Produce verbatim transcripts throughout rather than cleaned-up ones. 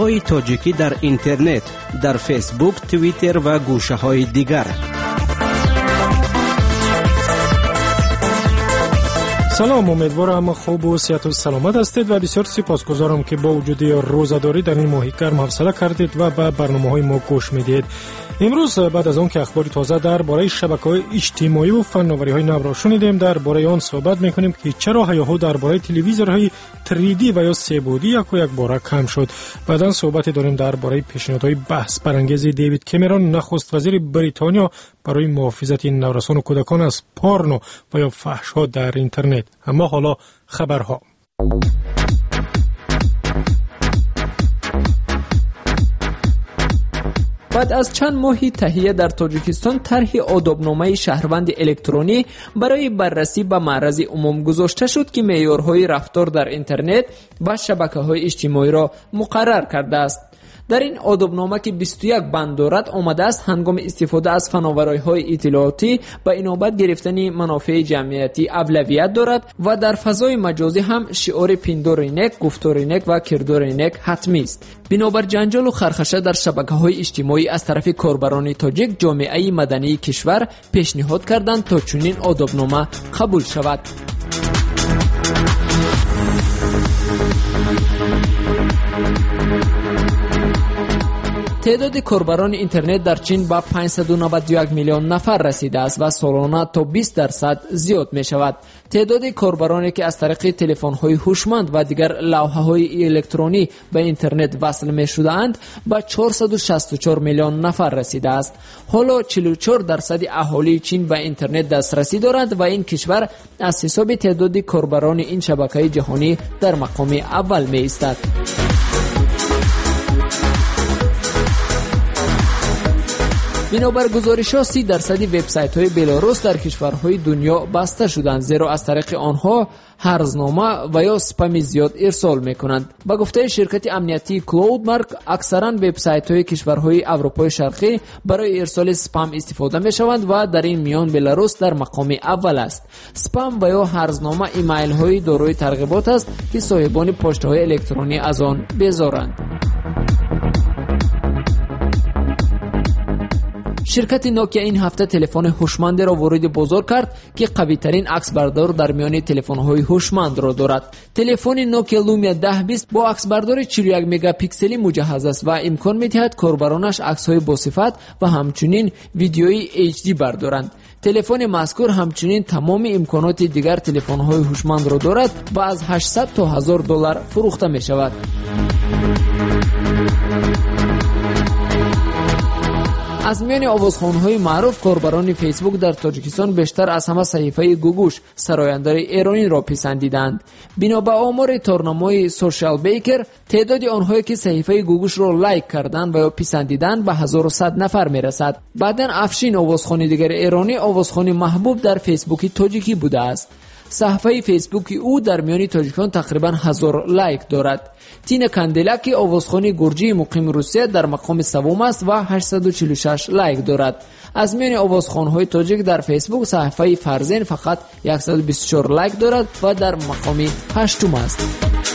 های تاجیکی در اینترنت، در فیسبوک، توییتر و گوشه های دیگر. سلام، امیدوارم خوب و صحت و سلامت هستید و بسیار سپاسگزارم که با وجود روزاداری در این ماه گرم حوصله کردید و به برنامه‌های ما گوش میدید. امروز بعد از آن که اخبار تازه درباره شبکه‌های اجتماعی و فناوری‌های نو را شنیدیم، درباره آن صحبت می‌کنیم که چرا هیاهو درباره تلویزورهای تری دی و یا سه‌بعدی یک و یک باره کم شد. بعداً صحبت داریم درباره پیشنهادهای بحث برانگیز دیوید کامرون، نخست وزیر بریتانیا، برای محافظت نورسان و کودکان از پورنو و یا فحش‌ها در اینترنت. اما حالا خبرها. بعد از چند ماهی تهیه در تاجیکستان طرح آدابنامه شهروند الکترونی برای بررسی به معرض عموم گذاشته شد که معیارهای رفتار در اینترنت و شبکه‌های اجتماعی را مقرر کرده است. در این آدابنامه که بیست و یک بند دارد آمده است هنگام استفاده از فناوری‌های اطلاعاتی به اینابت گرفتن منافع جمعیتی اولویت دارد و در فضای مجازی هم شعار پندار اینک، گفتار اینک و کردار اینک حتمی است. بنابر جنجال و خرخشه در شبکه‌های اجتماعی از طرف کاربران تاجیک، جامعه مدنی کشور پیشنهاد کردند تا چنین آدابنامه قبول شود. تعداد کاربران اینترنت در چین به پانصد و نود و یک میلیون نفر رسیده است و سالانه تا بیست درصد زیاد می شود. تعداد کاربرانی که از طریق تلفن‌های هوشمند و دیگر لوحه‌های الکترونی به اینترنت وصل می شده‌اند به چهارصد و شصت و چهار میلیون نفر رسیده است. حالا چهل و چهار درصد اهالی چین به اینترنت دسترسی دارند و این کشور از حساب تعداد کاربران این شبکه جهانی در مقام اول می ایستد. بنابر گزارش‌ها سی درصد وبسایت‌های بلاروس در کشورهای دنیا بسته شدند، زیرا از طریق آنها هرزنامه و یا اسپم زیاد ارسال می‌کنند. با گفته شرکت امنیتی کلاودمارک، اکثراً وبسایت‌های کشورهای اروپای شرقی برای ارسال اسپم استفاده می‌شوند و در این میان بلاروس در مقام اول است. اسپم و یا هرزنامه ایمیل‌های دارای ترغیبات است که صاحبان پست‌های الکترونی از آن بیزارند. شرکت نوکیا این هفته تلفن هوشمند را وارد بازار کرد که قوی ترین عکس بردار در میان تلفن های هوشمند را دارد. تلفن نوکیا لومیا ده بیست با عکس بردار چهل و یک مگاپیکسلی مجهز است و امکان می‌دهد کاربرانش عکس های با صفت و همچنین ویدیوی اچ دی بردارند. تلفن مذکور همچنین تمام امکانات دیگر تلفن های هوشمند را دارد و از هشتصد تا هزار دلار فروخته می شود. از میان آوازخوان‌های معروف، کاربران فیسبوک در تاجیکستان بیشتر از همه صحیفه گوگوش سرایندار ایرانی را پسندیدند. بنا به آمار تورنمای سوشال بیکر، تعداد آنهایی که صحیفه گوگوش را لایک کردند و یا پسندیدند به هزار و صد نفر میرسد. بعداً افشین، آوازخوان دیگر ایرانی، آوازخوان محبوب در فیسبوک تاجیکی بوده است. صفحه فیسبوک او در میان تاجیکان تقریبا هزار لایک دارد. تینا کندلاکی، آوازخوان گرجی مقیم روسیه، در مقام سوم است و هشتصد و چهل و شش لایک دارد. از میان آوازخوان‌های تاجیک در فیسبوک، صفحه فرزین فقط صد و بیست و چهار لایک دارد و در مقام هشتم است.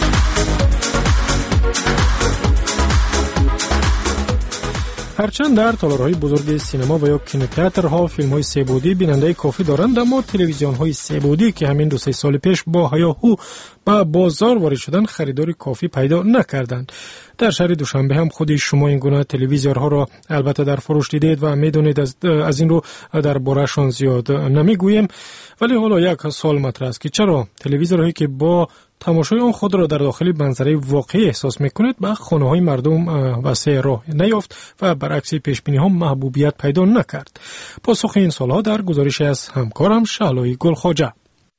هرچند در تالارهای بزرگ سینما و یا کینوتئاترها فیلم‌های سه‌بعدی بیننده کافی دارند، اما تلویزیون‌های سه‌بعدی که همین دو سه سال پیش با هیاهو به بازار وارد شدن خریدار کافی پیدا نکردند. در شهر دوشنبه هم خود شما این گونه تلویزیون‌ها را البته در فروش دیدید و می‌دونید از, از این رو در بارشان زیاد نمیگوییم، ولی حالا یک سوال مطرح است که چرا تلویزیون‌هایی که با تماشای آن خود را در داخل منظره واقعی احساس می‌کند به خانه‌های مردم وسیع راه نیافت و برعکس پیش‌بینی‌ها محبوبیت پیدا نکرد؟ پاسخ این سوال‌ها در گزارشی از همکارم شعلای گلخواجه.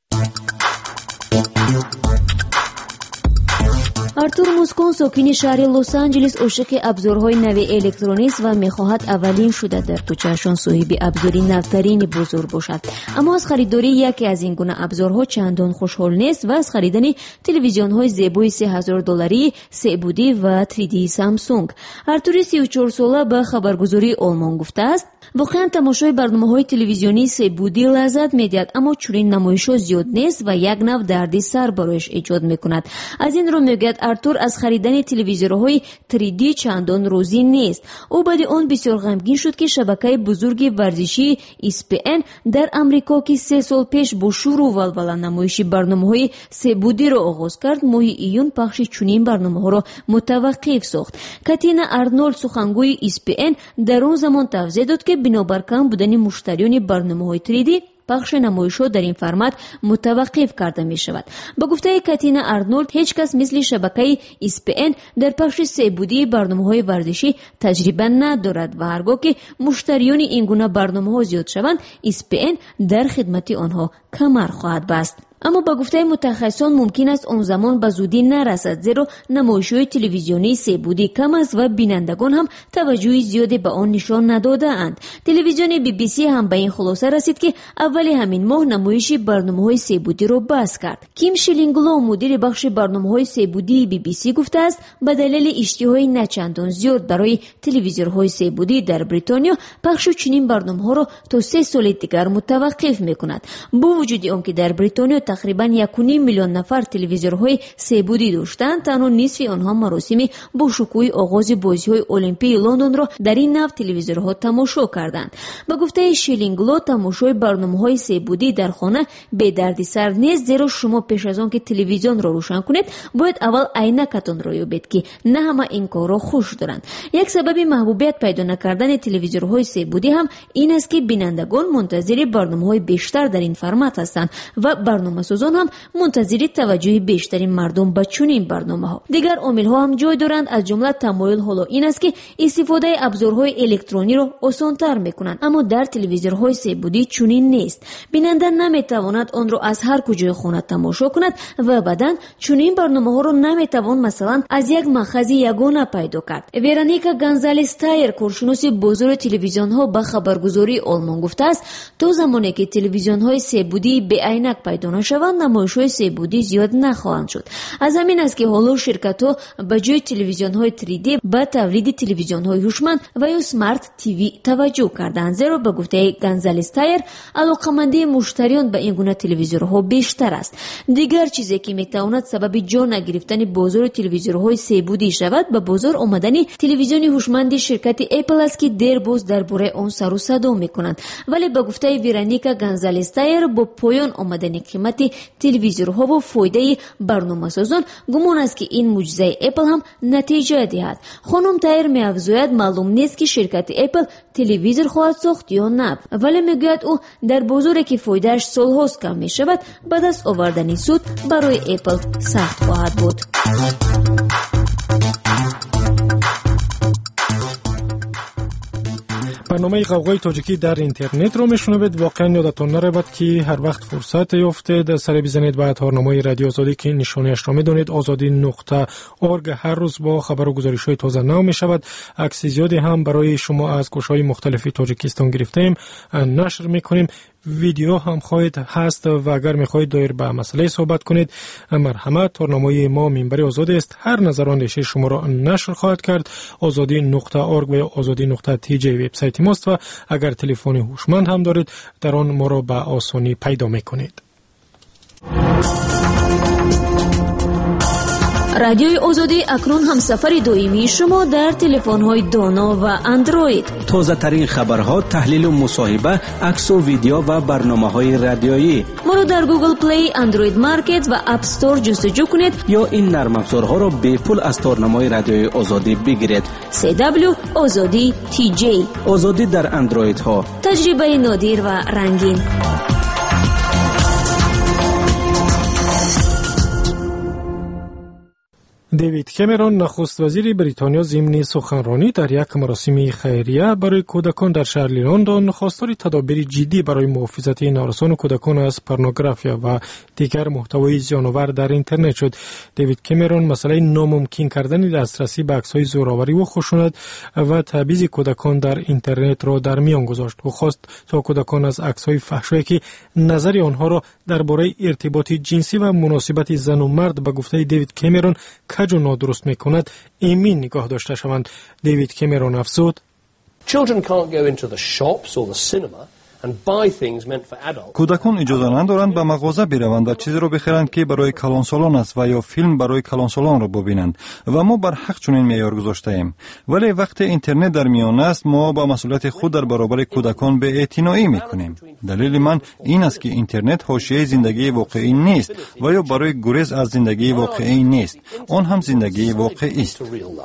артур мускон, сокини шаҳри лос-анҷелес, ошиқи абзорҳои нави электронист ва мехоҳад аввалин шуда дар кӯчаашон соҳиби абзори навтарини бузург бошад. аммо аз харидории яке аз ин гуна абзорҳо чандон хушҳол нест ва аз харидани телевизионҳои зебои се ҳазор долларии сеъбудӣ ва три ди Samsung. артури си و چهار сола ба хабаргузории Олмон гуфтааст: واقعا تماشای برنامه‌های تلویزیونی سه‌بعدی لذت می‌دهد، اما چنین نمایش‌ها زیاد نیست و یک نوع دردسر برایش ایجاد می‌کند. از این رو میگوید ارتور از خریدن تلویزیون‌های سه دی چندان روزی نیست. او بعد آن بسیار غمگین شد که شبکه بزرگ ورزشی اس پی ان در امریکا که سه سال پیش با شور و ولوله نمایش برنامه‌های سه‌بعدی را آغاز کرد، ماه ایون پخش چنین برنامه‌ها را متوقف ساخت. کاترینا آرنولد سخنگوی اس پی ان در آن زمان توضیح داد که بنابر کم بودن مشتریان برنامه‌های سه دی پخش نمایش‌ها در این فرمت متوقف کرده می شود. با گفته کاترینا آرنولد، هیچ کس مثل شبکه اس پی ان در پخش سه‌بعدی برنامه‌های ورزشی تجربه ندارد و هرگاه که مشتریان این گونه برنامه‌ها زیاد شوند، اس پی ان در خدمت آنها کمر خواهد بست. اما با گفته متخصصان ممکن است اون زمان به زودی نرسد، زیرا نمایش‌های تلویزیونی سه‌بعدی کم است و بینندگان هم توجه زیادی به آن نشان نداده اند. تلویزیون بی بی سی هم به این خلاصه رسید که اول همین ماه نمایش برنامه‌های سه‌بعدی را بس کرد. کیم شلینگلو، مدیر بخش برنامه‌های سه‌بعدی بی بی سی گفته است به دلیل اشتهای نچندان زیاد برای تلویزیون‌های سه‌بعدی در بریتانیا، پخش چنین برنامه‌ها را تا سه سال دیگر متوقف می‌کند. با وجود آنکه در بریتانیا تقریباً یک و نیم میلیون نفر تلویزیون‌های سه‌بعدی داشتند، تنها نصف آنها مراسم با شکوه آغاز بازی‌های المپیک لندن را در این نوع تلویزیون‌ها تماشا کردند. با گفته شیلینگلو، تماشای برنامه‌های سه‌بعدی در خانه به دردسر نیست، زیرا شما پیش از آن که تلویزیون را روشن کنید باید اول عینکتان را یابید که نه همه این کار را خوش دارند. یک سبب محبوبیت پیدا نکردن تلویزیون‌های سه‌بعدی هم این است که بینندگان منتظر برنامه‌های بیشتر در این فرمت هستند و برنامه سازان هم منتظر توجه بیشترین مردم به چنین برنامه‌ها. دیگر عامل‌ها هم جای دارند، از جمله تمایل حالا این است که استفاده ابزارهای الکترونی را آسان‌تر می‌کنند، اما در تلویزیون‌های سه‌بعدی چنین نیست. بیننده نمی‌تواند آن را از هر کجای خانه تماشا کند و بعداً چنین برنامه‌ها را نمی‌توان مثلا از یک مأخذ یگانه پیدا کرد. ورونیکا گانزالز تایر، کارشناس بازار تلویزیون‌ها، به خبرگزاری آلمان گفته است تا زمانی که تلویزیون‌های سه‌بعدی به عینک پیدا نشوند، نمایش‌های سه‌بعدی زیاد نخواهند شد. از همین است که حالا شرکت‌ها به جای تلویزیون‌های سه دی به تولید تلویزیون‌های هوشمند و یا سمارت تیوی توجه کردند، زیرا به گفته گانزالز تایر علاقه‌مندی مشتریان به این گونه تلویزیون‌ها بیشتر است. دیگر چیزی که می‌تواند سبب جا نگرفتن بازار تلویزیون‌های سه‌بعدی شود، به بازار آمدن تلویزیون هوشمند شرکت اپل است که دیر باز درباره آن سر و صدا می‌کنند. ولی به گفته ورونیکا گانزالز تایر، با پایان آمدن قیمت تلویزیون‌ها و فایده برنامه‌سازان گمان است که این معجزه اپل هم نتیجه دهد. خانم تایر می‌افزاید معلوم نیست که شرکت اپل تلویزیون خواهد ساخت یا نه، ولی میگوید او در بازاری که فایده‌اش سال‌هاست کم می‌شود، به دست آوردن سود برای اپل سخت خواهد بود. برنامه قوقای تاجیکی در اینترنت رو میشنوید. واقعا یادتون نرود که هر وقت فرصت یافتید سر بزنید به اتارنامه رادیو آزادی که نشانیش را میدونید، آزادی نقطه اورگ. هر روز با خبر و گزارش های تازه نو می شود. عکس زیادی هم برای شما از گوشهای مختلف تاجیکستان گرفتیم، نشر میکنیم. ویدیو هم خواهید هست و اگر میخواهید دایر به مسئله صحبت کنید، مرحمت. تارنامه ما منبر آزادی است، هر نظر اندیشه شما را نشر خواهد کرد. آزادی نقطه اورگ و آزادی نقطه تی جی وبسایت ماست و اگر تلفن هوشمند هم دارید در آن ما را به آسانی پیدا میکنید. رادیوی آزادی اکنون هم سفر دائمی شما در تلفن‌های دانا و اندروید. تازه ترین خبرها، تحلیل و مصاحبه، عکس و ویدیو و برنامه‌های رادیویی. ما را در گوگل پلی، اندروید مارکت و اپ استور جستجو کنید یا این نرم افزارها را به پول از تارنمای رادیوی آزادی بگیرید. سی دبلیو آزادی تی جی. آزادی در اندروید ها. تجربه نادر و رنگین. دیوید کامرون، نخست وزیر بریتانیا، ضمن سخنرانی در یک مراسم خیریه برای کودکان در شهر لندن خواستار تدابیر جدی برای محافظت نارسان کودکان از پورنوگرافیا و دیگر محتوای زیان‌آور در اینترنت شد. دیوید کامرون مسئله ناممکن کردن دسترسی به عکس‌های زورآوری و خشونت و تبعیض کودکان در اینترنت را در میان گذاشت و خواست تا کودکان از عکس‌های فحشایی که نظر آنها را درباره ارتباط جنسی و مناسبت زن و مرد به گفته دیوید کامرون کج و نادرست میکند ایمن نگاه داشته شوند. دیوید کامرون افزود: Children can't go into the shops or the cinema and buy things meant for adults. کودکان اجازه ندارند به مغازه بروند و چیزی را بخرند که برای کلانسالان است و یا فیلم برای کلانسالان را ببینند و ما بر حق چنین معیار گذاشته ایم. ولی وقتی اینترنت در میان است ما با مسئولیت خود در برابر کودکان به اعتنایی میکنیم. دلیل من این است که اینترنت حاشیه زندگی واقعی نیست و یا برای گریز از زندگی واقعی نیست. آن هم زندگی واقعی است.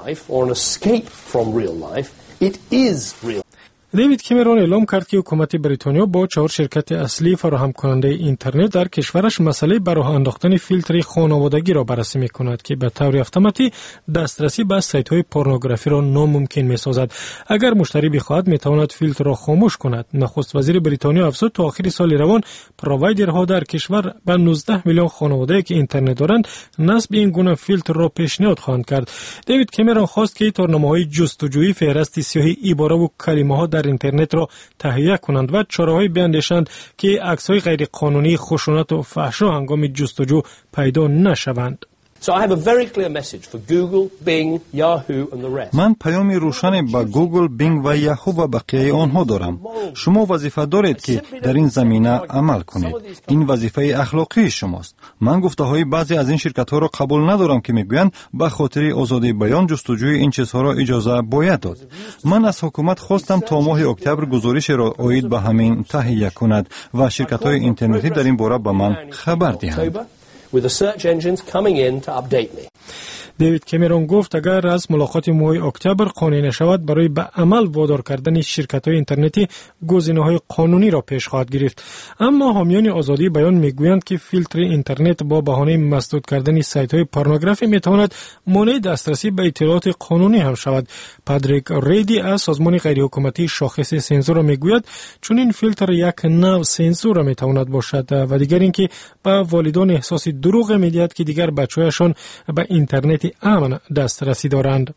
دیوید کامرون اعلام کرد که حکومت بریتانیا با چهار شرکت اصلی فراهم کننده اینترنت در کشورش مسئله به راه انداختن فیلتر خانوادگی را بررسی می‌کند که به طور اتوماتیک دسترسی به سایت‌های پورنوگرافی را ناممکن می‌سازد. اگر مشتری بخواهد می‌تواند فیلتر را خاموش کند. نخست وزیر بریتانیا افزود تا آخر سال روان پرووایدرها در کشور به نوزده میلیون خانواده که اینترنت دارند نصب این گونه فیلتر را پیشنهاد خواهند کرد. دیوید کامرون خواست که تورنمه‌های جستجویی فهرست سیاهی عباره و کلمه‌ها در اینترنت را تهیه کنند و چاره‌هایی بیاندیشند که عکس‌های غیر قانونی خشونت و فحشا هنگام جستجو پیدا نشوند. So I have a very clear message for Google, Bing, Yahoo and the rest. من پیامی روشنی با گوگل، بینگ و یاهو و بقیه آنها دارم. شما وظیفه دارید که در این زمینه عمل کنید. این وظیفه اخلاقی شماست. من گفته‌های بعضی از این شرکت‌ها را قبول ندارم که میگویند به خاطر آزادی بیان جستجوی این چیزها را اجازه باید داد. من از حکومت خواستم تا ماه اکتبر گزارش را عاید به همین تهیه کند و شرکت‌های اینترنتی در این باره به من خبر دهند. With the search engines coming in to update me. دیوید کامرون گفت اگر از ملاقات ماه اکتبر قانونی نشود برای به عمل وادار کردن شرکت‌های اینترنتی گزینه‌های قانونی را پیش خواهد گرفت. اما حامیان آزادی بیان میگویند که فیلتر اینترنت با بهانه مسدود کردن سایت‌های پورنوگرافی میتواند مانع دسترسی به اطلاعات قانونی هم شود. پادریک ریدی از سازمان غیرحکومتی شاخص سنسور میگوید چون این فیلتر یک نوع سنسور میتواند باشد و دیگر اینکه به والدان احساس دروغ میدهد که دیگر بچه‌هایشان به اینترنت امن دسترسی دارند.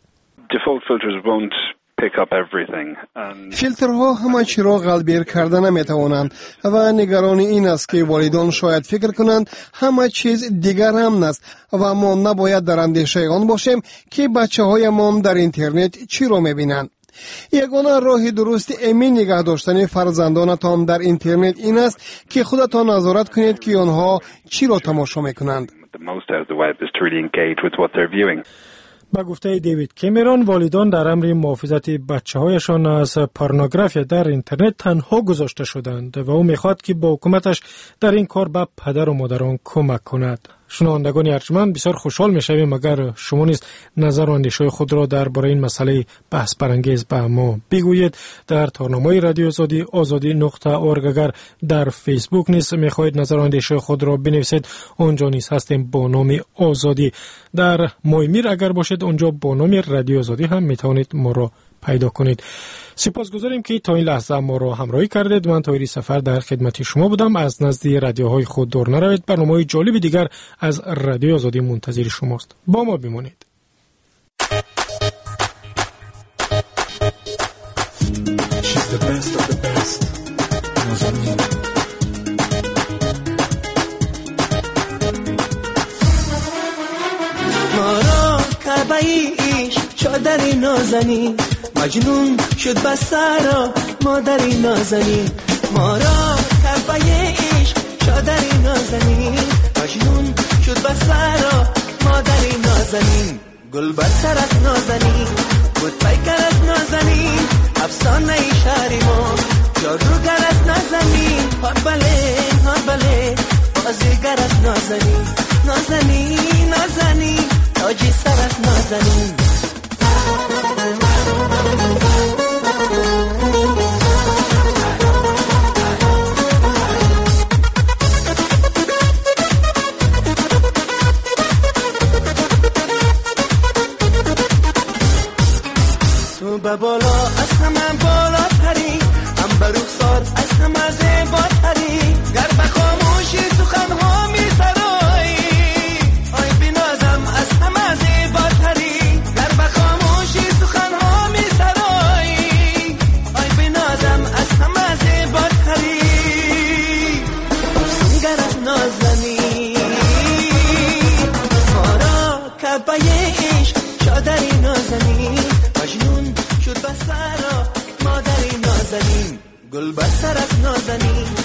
فیلترها همه چی را قلبیر کرده نمیتوانند و نگران این است که والدان شاید فکر کنند همه چیز دیگر هم است و ما نباید در اندیشه آن باشیم که بچه هایمان در اینترنت چی را میبینند. یگانه راه درست امین نگه داشتن فرزندانتان در اینترنت این است که خودتان نظارت کنید که آنها چی را تماشا میکنند. با گفته دیوید کامرون والدان در امر محافظت بچه‌هایشان از پورنوگرافی در اینترنت تنها گذاشته شدند و او میخواد که با حکومتش در این کار به پدر و مادران کمک کند. شنوندگان ارجمند بسیار خوشحال میشویم اگر شما نیز نظر و اندیشه خود را درباره این مسئله بحث برانگیز به ما بگویید. در تارنامه رادیو آزادی آزادی نقطه اورگ اگر در فیسبوک نیز میخواهید نظر و اندیشه خود را بنویسید اونجا نیز هستیم با نام آزادی. در مایمیر اگر باشید اونجا با نام رادیو آزادی هم میتوانید ما را پیدا کنید. سپاسگزاریم که تا این لحظه ما را همراهی کردید. من طاهری سفر در خدمت شما بودم. از نزد رادیوهای خود دور نروید. برنامه‌های جالب دیگر از رادیو آزادی منتظر شماست. با ما بمانید. ما را کعبه‌ای چادری نازنی مجنون شد بسارا مادری نازنین ما را کعبه عشق چادری نازنین مجنون شد بسارا مادری نازنین گل بر سرت نازنین بود پیکرت نازنین افسانه ای شهری ما جادوگرت نازنین هر بله هر بله بازیگرت نازنین نازنین نازنین تاجی سرت نازنین تو به بالا از همه بالا تری هم به رخسار از همه زیبا تری گر به خاموشی سخنها می سرایی آی بنازم از همه زیبا تری گر به خاموشی سخنها می سرایی آی بنازم از همه زیبا تری نگرت نازنی ما را کعبه عشق چادری نازنی مجنون شد بسارا گل بستر از نازنین